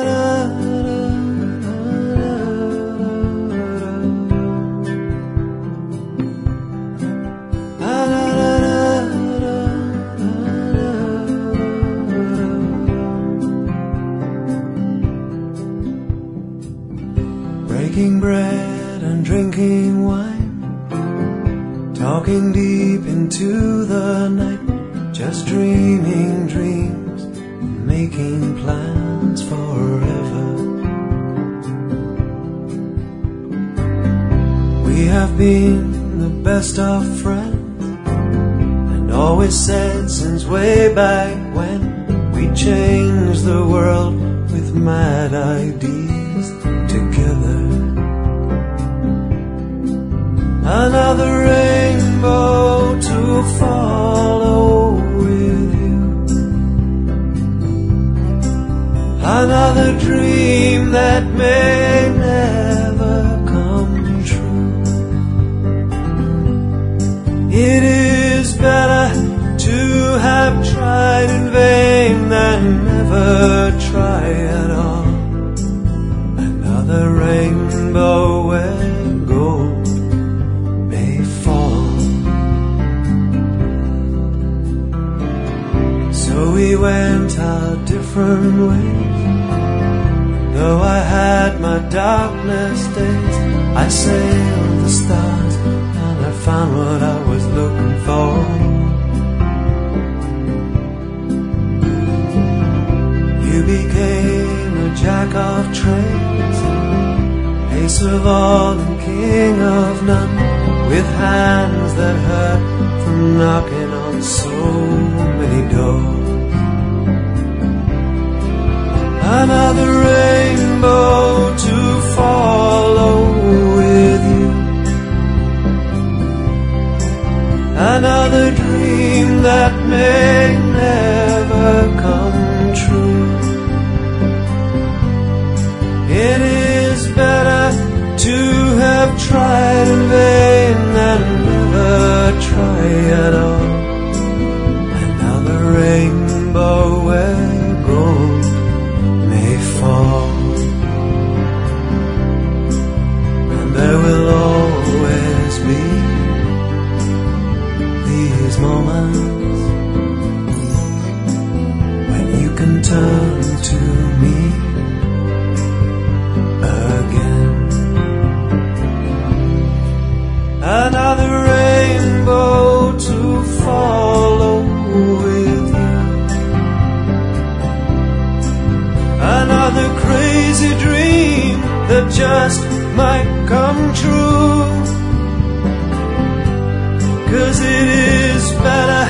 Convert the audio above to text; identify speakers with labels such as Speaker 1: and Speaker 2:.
Speaker 1: Breaking bread and drinking wine, talking deep into the night, just dreaming dreams, making plans forever. We have been the best of friends, and always said since way back when we changed the world with mad ideas together. Another rainbow to follow with you, another dream that may never come true. It is better to have tried in vain than never try at all. Another rainbow where gold may fall. So we went our different ways. Though I had my darkness days, I sailed the stars and I found what I was looking for. You became a jack of trades, ace of all and king of none, with hands that hurt from knocking on so many doors. Another rainbow to follow with you, another dream that may never come true. It is better to have tried in vain than never try at all. Another rainbow where gold may fall. And there will always be these moments when you can turn to me again. Another rainbow to follow with you, another crazy dream that just might come true. 'Cause it is better